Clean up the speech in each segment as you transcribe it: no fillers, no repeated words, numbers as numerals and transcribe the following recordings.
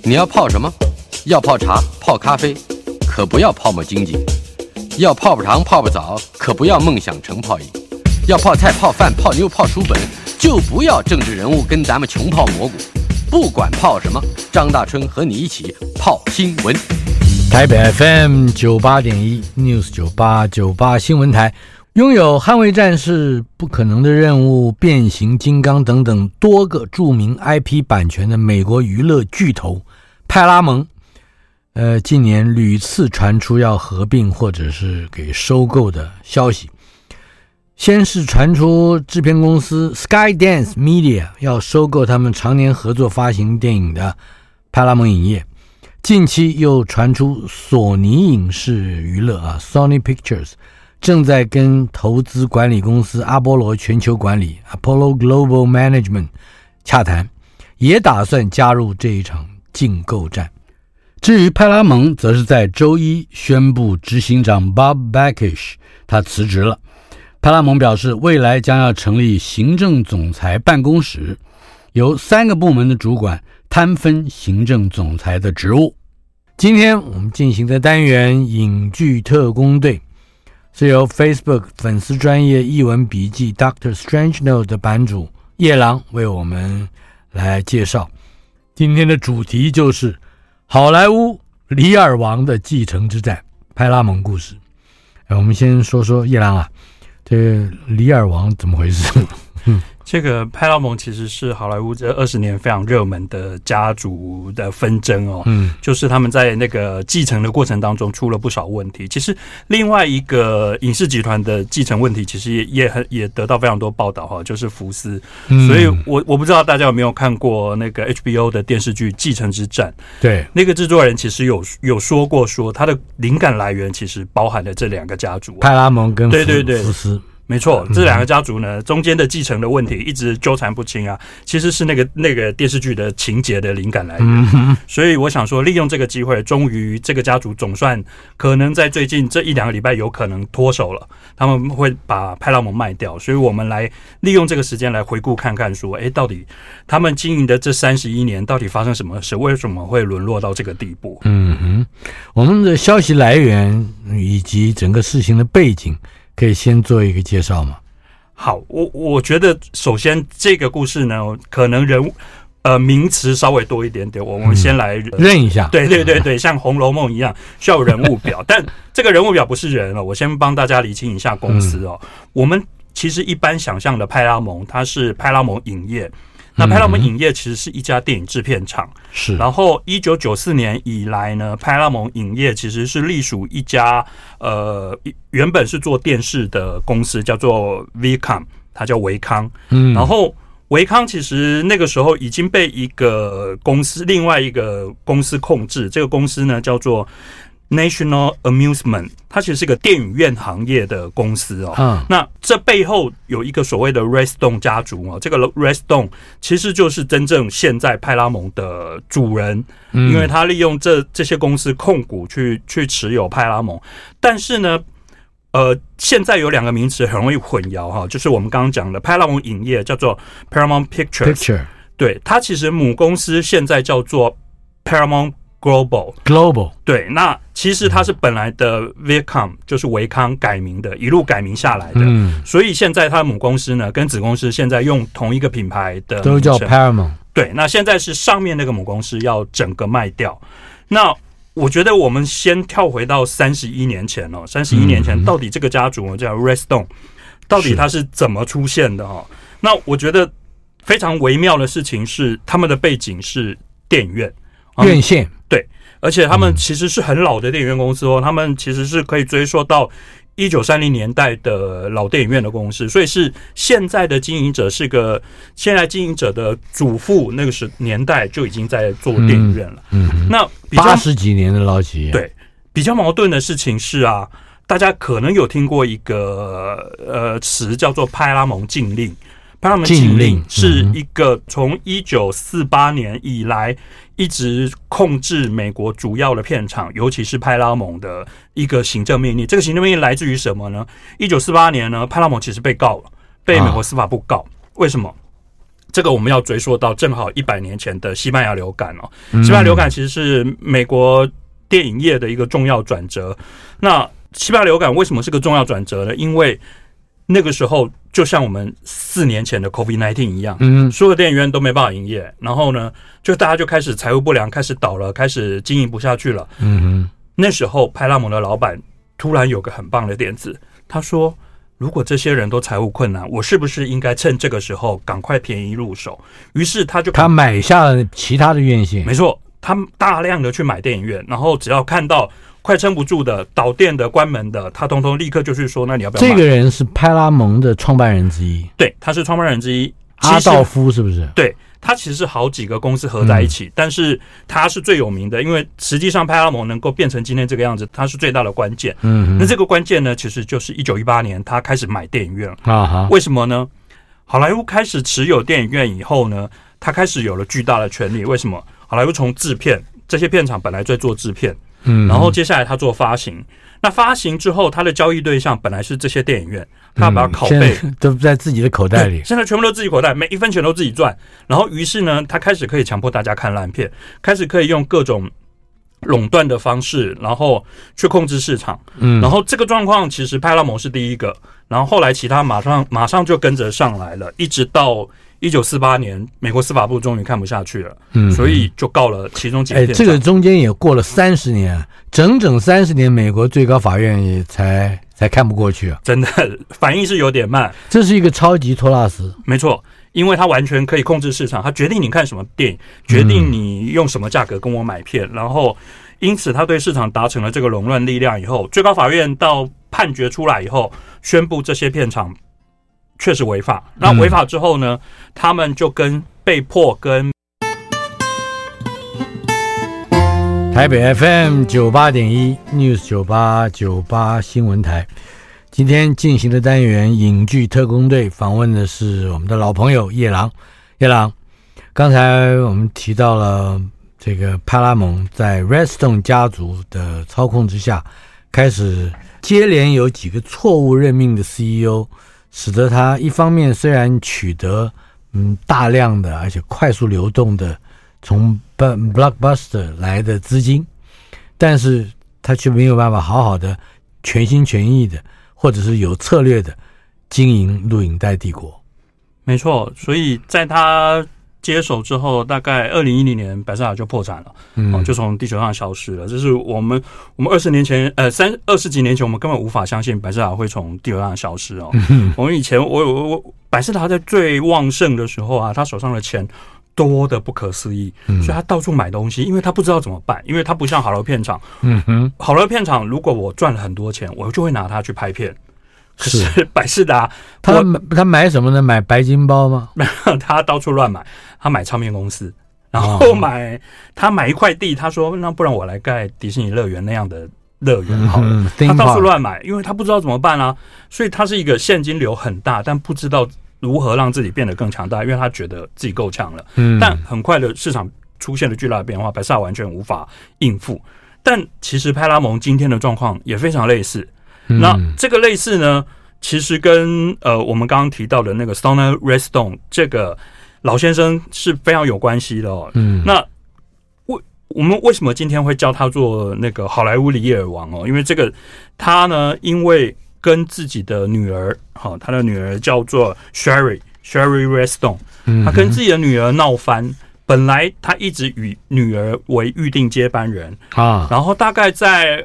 你要泡什么？要泡茶、泡咖啡，可不要泡沫经济；要泡泡糖、泡泡澡，可不要梦想成泡影；要泡菜、泡饭、泡妞、泡书本，就不要政治人物跟咱们穷泡蘑菇。不管泡什么，张大春和你一起泡新闻。 台北 FM 98.1 News 98新闻台，拥有捍卫战士、不可能的任务、变形金刚等等多个著名 IP 版权的美国娱乐巨头派拉蒙，近年屡次传出要合并或者是给收购的消息。先是传出制片公司 Skydance Media 要收购他们常年合作发行电影的派拉蒙影业，近期又传出索尼影视娱乐Sony Pictures 正在跟投资管理公司阿波罗全球管理 Apollo Global Management 洽谈，也打算加入这一场竞购战。至于派拉蒙，则是在周一宣布执行长 Bob Bakish 他辞职了。派拉蒙表示，未来将要成立行政总裁办公室，由3个部门的主管摊分行政总裁的职务。今天我们进行的单元影剧特工队，是由 Facebook 粉丝专页艺文笔记 Dr. Strange Note 的版主叶郎为我们来介绍。今天的主题就是好莱坞李尔王的继承之战，派拉蒙故事。我们先说说叶郎这个李尔王怎么回事？ 这个派拉蒙其实是好莱坞这20年非常热门的家族的纷争就是他们在那个继承的过程当中出了不少问题。其实另外一个影视集团的继承问题，其实也得到非常多报道就是福斯。所以我不知道大家有没有看过那个 HBO 的电视剧《继承之战》。 对， 那个制作人其实有说过，他的灵感来源其实包含了这2个家族， 派拉蒙跟福斯。 没错，这2个家族呢，中间的继承的问题一直纠缠不清其实是那个电视剧的情节的灵感来源。所以我想说，利用这个机会，终于这个家族总算可能在最近这1-2个礼拜有可能脱手了，他们会把派拉蒙卖掉。所以我们来利用这个时间来回顾看看说，到底他们经营的这31年到底发生什么事，为什么会沦落到这个地步？ 我们的消息来源以及整个事情的背景可以先做一个介绍吗？ 好，我觉得首先这个故事呢，可能人物名词稍微多一点点，我们先来认一下。 对，像《红楼梦》一样需要有人物表，但这个人物表不是人我先帮大家厘清一下公司我们其实一般想象的派拉蒙，它是派拉蒙影业。那派拉蒙影业其实是一家电影制片厂， 是。 然后1994年以来呢，派拉蒙影业其实是隶属一家原本是做电视的公司，叫做 Viacom， 它叫维康。然后维康其实那个时候已经被另外一个公司控制，这个公司呢叫做National Amusement， 它其实是一个电影院行业的公司那这背后有一个所谓的 Redstone 家族这个 Redstone 其实就是真正现在派拉蒙的主人，因为他利用这些公司控股去持有派拉蒙。但是呢现在有2个名词很容易混淆就是我们刚刚讲的派拉蒙影业叫做 Paramount Pictures， 对，它其实母公司现在叫做 Paramount Global， 对，那其实它是本来的 Viacom， 就是维康改名的，一路改名下来的。所以现在它的母公司呢跟子公司现在用同一个品牌的都叫 Paramount。 对，那现在是上面那个母公司要整个卖掉。那我觉得我们先跳回到31年前31年前到底这个家族叫 Redstone， 到底它是怎么出现的那我觉得非常微妙的事情是，他们的背景是电影院院线， 对，而且他们其实是很老的电影院公司他们其实是可以追溯到1930年代的老电影院的公司，所以是现在的经营者现在经营者的祖父那个年代就已经在做电影院了。那 80几年的老企业。 对，比较矛盾的事情是大家可能有听过一个词叫做派拉蒙禁令。派拉蒙禁令是一个从1948年以来一直控制美国主要的片场，尤其是派拉蒙的一个行政命令。这个行政命令来自于什么呢？1948年呢，派拉蒙其实被告了，被美国司法部告。为什么？ 这个我们要追溯到正好100年前的西班牙流感哦。西班牙流感其实是美国电影业的一个重要转折。那西班牙流感为什么是个重要转折呢？因为那个时候就像我们4年前的 COVID-19 一样，所有电影院都没办法营业，然后呢，就大家就开始财务不良，开始倒了，开始经营不下去了。那时候派拉蒙的老板突然有个很棒的点子，他说，如果这些人都财务困难，我是不是应该趁这个时候赶快便宜入手？于是他买下了其他的院线， 没错，他大量的去买电影院，然后只要看到快撑不住的、倒店的、关门的，他通通立刻就去说，那你要不要买？ 这个人是派拉蒙的创办人之一， 对，他是创办人之一， 阿道夫是不是？ 对，他其实是好几个公司合在一起，但是他是最有名的，因为实际上派拉蒙能够变成今天这个样子，他是最大的关键。那这个关键呢，其实就是1918年他开始买电影院了。为什么呢？好莱坞开始持有电影院以后呢，他开始有了巨大的权利。为什么？好莱坞从制片，这些片场本来在做制片，然后接下来他做发行。那发行之后，他的交易对象本来是这些电影院，他把拷贝都在自己的口袋里， 现在全部都自己口袋，每一分钱都自己赚。然后于是呢，他开始可以强迫大家看烂片，开始可以用各种垄断的方式，然后去控制市场。然后这个状况其实派拉蒙是第一个，然后后来其他马上就跟着上来了，一直到1948年，美国司法部终于看不下去了，所以就告了其中几个片场。 这个中间也过了30年，整整30年，美国最高法院也才看不过去啊！ 真的反应是有点慢。 这是一个超级托拉斯， 没错，因为他完全可以控制市场，他决定你看什么电影，决定你用什么价格跟我买片，然后因此他对市场达成了这个垄断力量以后，最高法院到判决出来以后，宣布这些片场确实违法。那违法之后呢，他们就被迫跟台北 FM 98.1 News 98新闻台，今天进行的单元影剧特工队访问的是我们的老朋友叶郎。叶郎，刚才我们提到了这个派拉蒙在 Redstone 家族的操控之下，开始接连有几个错误任命的 CEO， 使得他一方面虽然取得大量的而且快速流动的从 Blockbuster 来的资金，但是他却没有办法好好的全心全意的或者是有策略的经营录影带帝国。 没错，所以在他接手之后，大概2010年百事达就破产了，就从地球上消失了。这是我们20年前20几年前我们根本无法相信百事达会从地球上消失哦。我们以前百事达在最旺盛的时候啊，他手上的钱多的不可思议，所以他到处买东西，因为他不知道怎么办，因为他不像好莱坞片场，好莱坞片场如果我赚了很多钱，我就会拿它去拍片。可是百事达他买什么呢？买白金包吗？ 他到处乱买，他买唱片公司，然后他买一块地，他说那不然我来盖迪士尼乐园那样的乐园好了。他到处乱买，因为他不知道怎么办啊，所以他是一个现金流很大，但不知道如何让自己变得更强大，因为他觉得自己够强了。但很快的市场出现了巨大的变化，百事达完全无法应付。但其实派拉蒙今天的状况也非常类似。那这个类似呢，其实跟我们刚刚提到的那个 Stoner Redstone 这个老先生是非常有关系的哦。那我们为什么今天会叫他做那个好莱坞里耶尔王哦？因为他呢，因为跟自己的女儿，他的女儿叫做 Sherry Redstone， 他跟自己的女儿闹翻。本来他一直以女儿为预定接班人然后大概在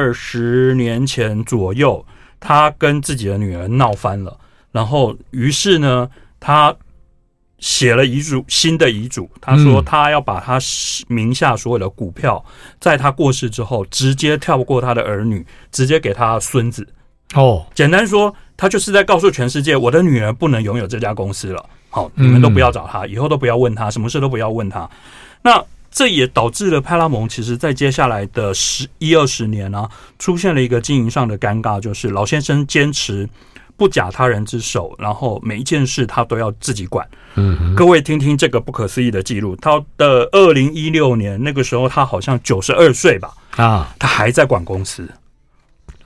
20年前左右，他跟自己的女儿闹翻了，然后于是呢，他写了新的遗嘱，他说他要把他名下所有的股票，在他过世之后，直接跳过他的儿女，直接给他孙子。简单说，他就是在告诉全世界，我的女儿不能拥有这家公司了。好，你们都不要找他，以后都不要问他，什么事都不要问他。那这也导致了派拉蒙其实在接下来的10-20年啊，出现了一个经营上的尴尬，就是老先生坚持不假他人之手，然后每一件事他都要自己管。各位听听这个不可思议的记录，他的2016年那个时候他好像92岁吧，他还在管公司。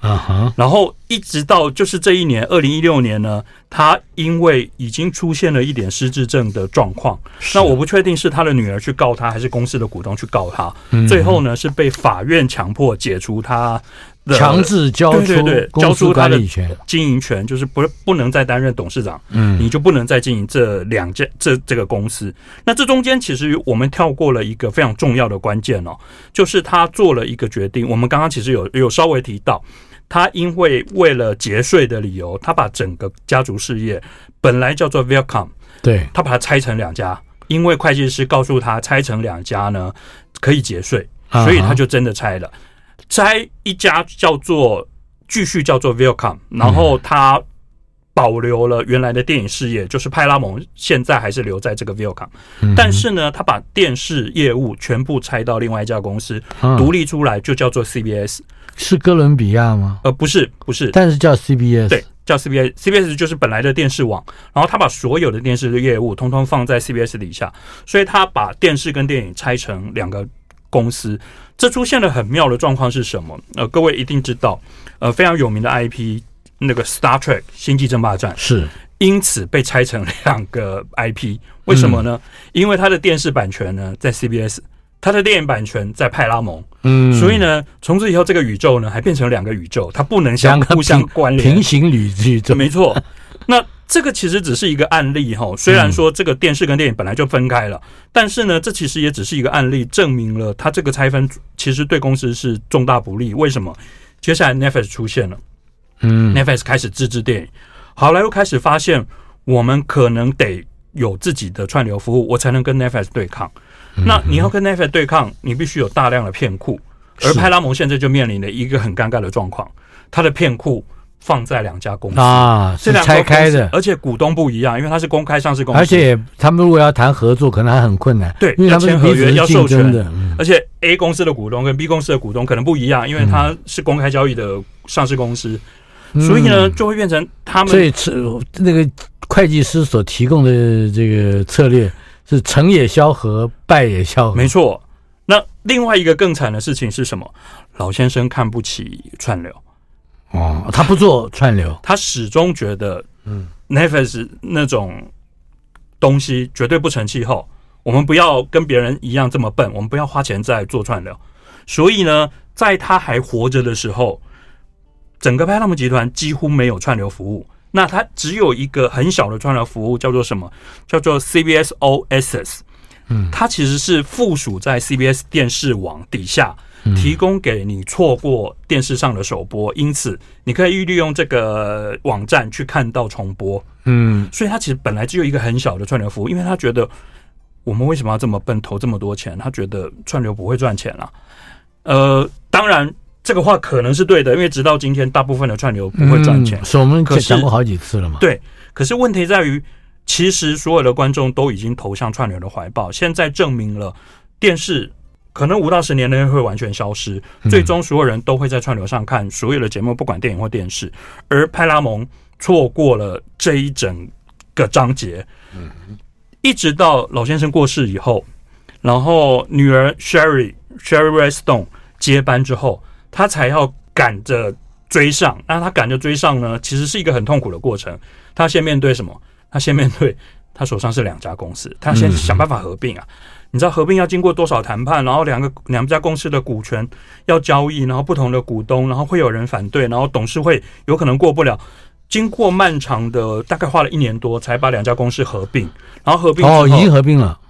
然后一直到就是这一年2016年呢，他因为已经出现了一点失智症的状况，那我不确定是他的女儿去告他，还是公司的股东去告他，最后呢是被法院强迫解除他的强制交出他的经营权，就是不能再担任董事长，你就不能再经营这个公司。那这中间其实我们跳过了一个非常重要的关键哦，就是他做了一个决定，我们刚刚其实有稍微提到。他因为了节税的理由，他把整个家族事业本来叫做 Viacom， 对， 他把它拆成2家，因为会计师告诉他拆成2家呢可以节税，所以他就真的拆了。拆一家继续叫做 Viacom， 然后他保留了原来的电影事业，就是派拉蒙现在还是留在这个 Viacom，但是呢，他把电视业务全部拆到另外一家公司，独立出来，就叫做 CBS。 是哥伦比亚吗？ 不是， 但是叫 CBS， 对，叫 CBS 就是本来的电视网，然后他把所有的电视的业务通通放在 CBS 底下，所以他把电视跟电影拆成2个公司。这出现了很妙的状况是什么？各位一定知道，非常有名的 IP 那个 Star Trek 星际争霸战是因此被拆成2个 IP， 为什么呢？因为它的电视版权呢在 CBS， 它的电影版权在派拉蒙。所以呢，从此以后这个宇宙呢还变成2个宇宙，它不能互相关联， 平行宇宙。 没错。那这个其实只是一个案例哈，虽然说这个电视跟电影本来就分开了，但是呢，这其实也只是一个案例，证明了它这个拆分其实对公司是重大不利。为什么？接下来 Netflix 出现了，Netflix 开始自制电影，好莱坞开始发现我们可能得有自己的串流服务，我才能跟 Netflix 对抗。那你要跟 Netflix 对抗，你必须有大量的片库，而派拉蒙现在就面临了一个很尴尬的状况，它的片库放在2家公司是拆开的， 而且股东不一样，因为它是公开上市公司， 而且他们如果要谈合作，可能还很困难， 对， 因为他们要签合约，要授权的， 而且 A 公司的股东跟 B 公司的股东可能不一样，因为它是公开交易的上市公司，所以呢，就会变成他们。 所以那个会计师所提供的这个策略是成也萧何，败也萧何。 没错。那另外一个更惨的事情是什么？老先生看不起串流。 他不做串流， 他始终觉得Netflix 那种东西绝对不成气候，我们不要跟别人一样这么笨，我们不要花钱在做串流。所以呢，在他还活着的时候，整个派拉蒙集团几乎没有串流服务，那他只有一个很小的串流服务，叫做什么？叫做 CBS OSS。它其实是附属在 CBS 电视网底下，提供给你错过电视上的首播，因此你可以利用这个网站去看到重播。所以它其实本来只有一个很小的串流服务，因为他觉得我们为什么要这么笨，投这么多钱？他觉得串流不会赚钱啊。当然这个话可能是对的，因为直到今天大部分的串流不会赚钱， 是我们讲过好几次了嘛。 对，可是问题在于，其实所有的观众都已经投向串流的怀抱，现在证明了电视可能5到10年内会完全消失，最终所有人都会在串流上看所有的节目，不管电影或电视。而派拉蒙错过了这一整个章节，一直到老先生过世以后，然后女儿 Sherry Redstone 接班之后，他才要赶着追上。那他赶着追上呢，其实是一个很痛苦的过程。他先面对什么？他先面对他手上是2家公司，他先想办法合并啊。你知道合并要经过多少谈判，然后两家公司的股权要交易，然后不同的股东，然后会有人反对，然后董事会有可能过不了。经过漫长的，大概花了1年多，才把2家公司合并。然后合并之后， 已经合并了。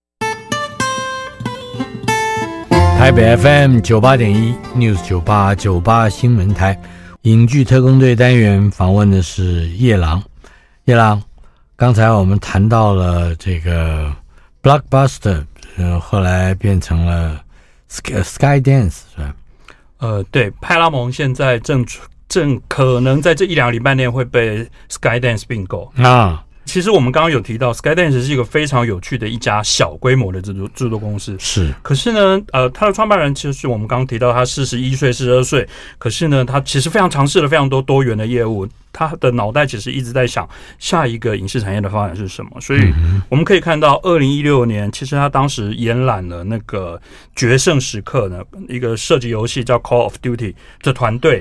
台北 FM 98.1 News 98新闻台影剧特工队单元访问的是叶郎。叶郎，刚才我们谈到了这个 Blockbuster， 后来变成了 Skydance 是吧？ 对，派拉蒙现在正可能在这1-2礼拜内会被 Skydance 并购啊。其实我们刚刚有提到 Skydance 是一个非常有趣的一家小规模的制作公司， 是。可是呢，他的创办人其实我们刚刚提到他41岁、42岁，可是呢，他其实非常尝试了非常多元的业务，他的脑袋其实一直在想下一个影视产业的发展是什么。所以我们可以看到2016年，其实他当时延揽了那个决胜时刻呢，一个射击游戏叫 Call of Duty 的团队。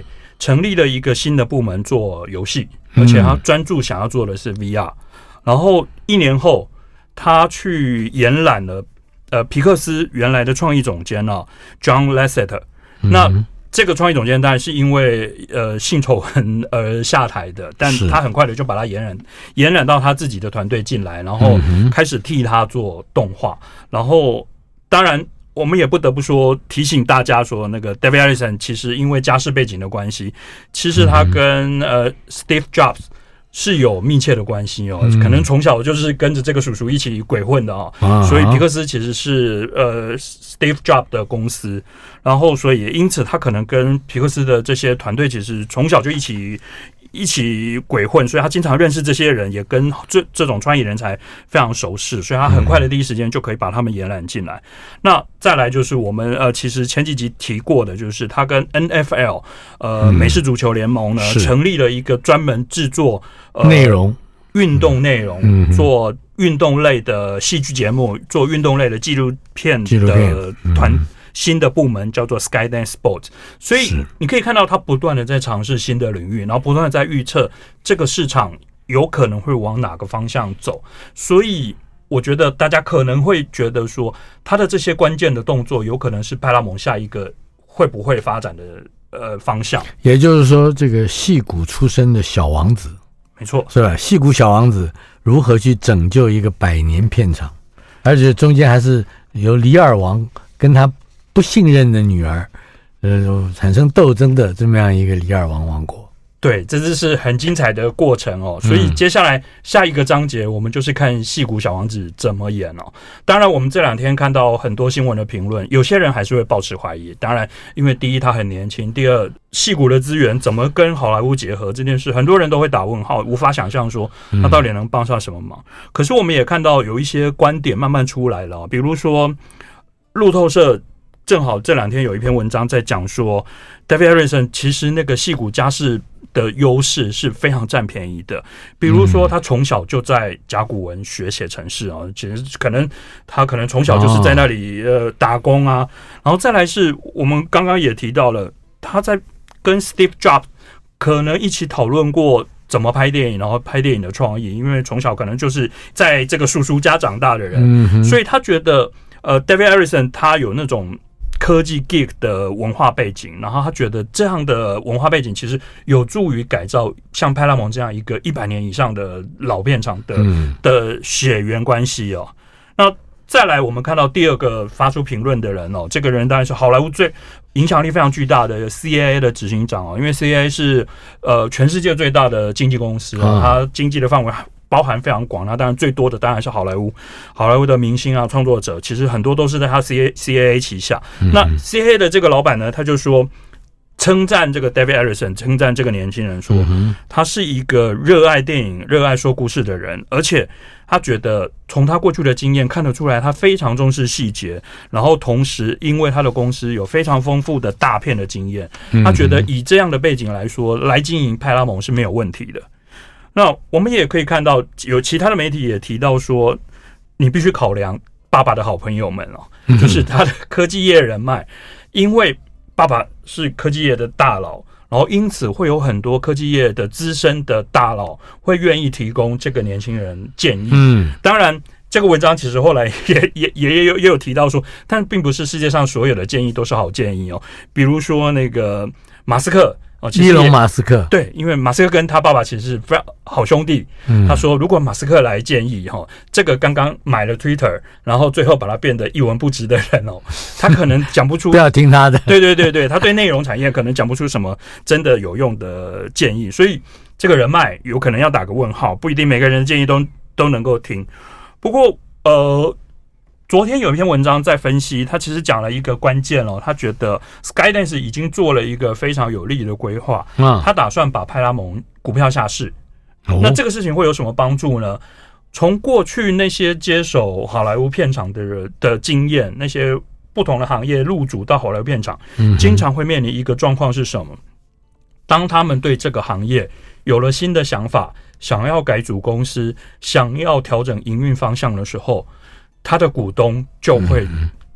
成立了一个新的部门做游戏，而且他专注想要做的是 VR。然后1年后，他去延揽了皮克斯原来的创意总监John Lasseter。那这个创意总监当然是因为性丑闻而下台的，但他很快的就把他延揽到他自己的团队进来，然后开始替他做动画。然后当然我们也不得不说提醒大家说，那个 David Ellison 其实因为家世背景的关系，其实他跟Steve Jobs是有密切的关系可能从小就是跟着这个叔叔一起鬼混的所以皮克斯其实是Steve Jobs 的公司，然后所以因此他可能跟皮克斯的这些团队其实从小就一起鬼混，所以他经常认识这些人，也跟这种专业人才非常熟识，所以他很快的第一时间就可以把他们延揽进来。那再来就是我们其实前几集提过的，就是他跟 NFL 美式足球联盟呢成立了一个专门制作内容运动内容做运动类的戏剧节目，做运动类的纪录片的新的部门叫做 Skydance Sports， 所以你可以看到他不断的在尝试新的领域，然后不断的在预测这个市场有可能会往哪个方向走。所以我觉得大家可能会觉得说，他的这些关键的动作有可能是派拉蒙下一个会不会发展的方向。 也就是说，这个矽谷出身的小王子， 没错， 是吧？矽谷小王子如何去拯救一个100年片场，而且中间还是由李尔王跟他不信任的女儿产生斗争的这么样一个李尔王王国。 对，这就是很精彩的过程所以接下来下一个章节我们就是看矽谷小王子怎么演当然我们这2天看到很多新闻的评论，有些人还是会抱持怀疑。当然因为第一他很年轻，第二矽谷的资源怎么跟好莱坞结合这件事，很多人都会打问号，无法想象说他到底能帮上什么忙。可是我们也看到有一些观点慢慢出来了，比如说路透社正好这2天有一篇文章在讲说 David Ellison 其实那个矽谷家世的优势是非常占便宜的，比如说他从小就在甲骨文学写程式其实他可能从小就是在那里打工然后再来是我们刚刚也提到了，他在跟 Steve Jobs 可能一起讨论过怎么拍电影，然后拍电影的创意，因为从小可能就是在这个叔叔家长大的人所以他觉得David Ellison 他有那种科技 geek 的文化背景，然后他觉得这样的文化背景其实有助于改造像派拉蒙这样一个100年以上的老片厂的血缘关系那再来我们看到第二个发出评论的人这个人当然是好莱坞最影响力非常巨大的 CAA 的执行长因为 CAA 是全世界最大的经纪公司它经纪的范围包含非常广，那当然最多的当然是好莱坞的明星创作者，其实很多都是在他 CAA 旗下。那 CAA 的这个老板呢，他就说称赞这个 David Ellison， 称赞这个年轻人说他是一个热爱电影、热爱说故事的人，而且他觉得从他过去的经验看得出来，他非常重视细节，然后同时因为他的公司有非常丰富的大片的经验，他觉得以这样的背景来说，来经营派拉蒙是没有问题的。那我们也可以看到，有其他的媒体也提到说，你必须考量爸爸的好朋友们就是他的科技业人脉，因为爸爸是科技业的大佬，然后因此会有很多科技业的资深的大佬会愿意提供这个年轻人建议。当然这个文章其实后来也有提到说，但并不是世界上所有的建议都是好建议比如说那个马斯克伊隆马斯克， 对，因为马斯克跟他爸爸其实是非常好兄弟。他说，如果马斯克来建议这个刚刚买了 Twitter， 然后最后把它变得一文不值的人他可能讲不出， 不要听他的。 对，他对内容产业可能讲不出什么真的有用的建议，所以这个人脉有可能要打个问号，不一定每个人的建议都能够听。不过昨天有一篇文章在分析，他其实讲了一个关键他觉得 Skydance 已经做了一个非常有利的规划，他打算把派拉蒙股票下市。那这个事情会有什么帮助呢？从过去那些接手好莱坞片场的经验，那些不同的行业入主到好莱坞片场，经常会面临一个状况是什么？当他们对这个行业有了新的想法，想要改组公司，想要调整营运方向的时候，他的股东就会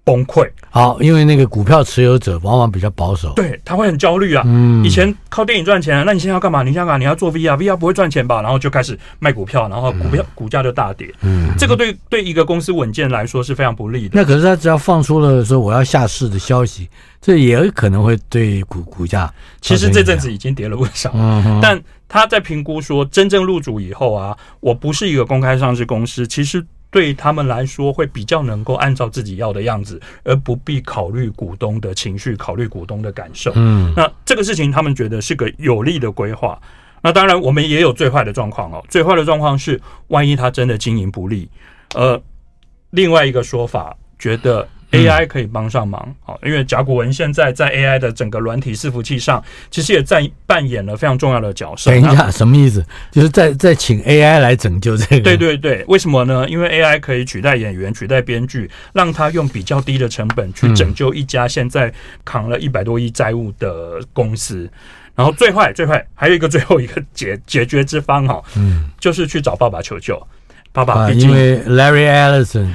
崩溃。 好，因为那个股票持有者往往比较保守， 对，他会很焦虑啊。以前靠电影赚钱，那你现在要干嘛？你现在要干嘛？你要做 VR 不会赚钱吧？然后就开始卖股票，然后股价就大跌。这个对一个公司稳健来说是非常不利的。 那可是他只要放出了说我要下市的消息，这也可能会对股价。 其实这阵子已经跌了不少，但他在评估说，真正入主以后啊，我不是一个公开上市公司，其实对他们来说会比较能够按照自己要的样子，而不必考虑股东的情绪，考虑股东的感受。那这个事情他们觉得是个有利的规划。那当然我们也有最坏的状况哦，最坏的状况是万一他真的经营不利，另外一个说法觉得AI 可以帮上忙，因为甲骨文现在在 AI 的整个软体伺服器上，其实也扮演了非常重要的角色。 等一下，什么意思？就是在请 AI 来拯救这个？ 对，为什么呢？因为 AI 可以取代演员、取代编剧，让他用比较低的成本去拯救一家现在扛了100多亿债务的公司。然后最坏还有最后一个解决之方就是去找爸爸求救。爸爸， 因为 Larry Ellison